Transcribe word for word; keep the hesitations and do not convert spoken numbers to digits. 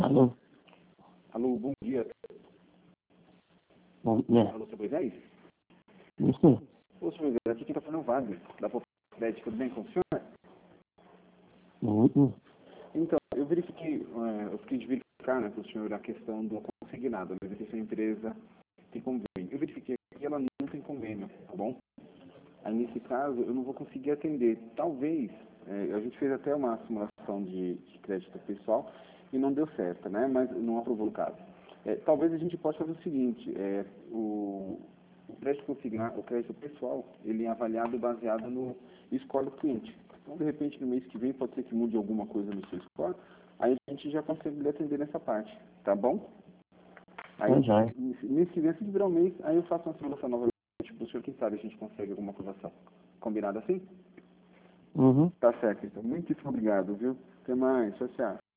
Alô? Alô, bom dia. Bom dia. Alô, seu Moisés? Isso? Ô, seu Moisés, aqui quem está falando é o Wagner, da Popcred, tudo bem com o senhor? Uhum. Então, eu verifiquei, é, eu fiquei de verificar, né, com o senhor a questão do consignado, mas se a sua empresa tem convênio. Eu verifiquei que ela não tem convênio, tá bom? Aí, nesse caso, eu não vou conseguir atender. Talvez, é, a gente fez até uma simulação de, de crédito pessoal e não deu certo, né? Mas não aprovou o caso. É, talvez a gente possa fazer o seguinte, é, o, o crédito consignado, o crédito pessoal, ele é avaliado baseado no score do cliente. Então, de repente, no mês que vem, pode ser que mude alguma coisa no seu score, aí a gente já consegue lhe atender nessa parte, tá bom? Aí, Tá já. mês que vem, assim que virar um mês, aí eu faço uma simulação novamente para o senhor, quem sabe a gente consegue alguma aprovação. Combinado assim? Uhum. Tá certo, então. Muitíssimo obrigado, viu? Até mais. Tchau, tchau.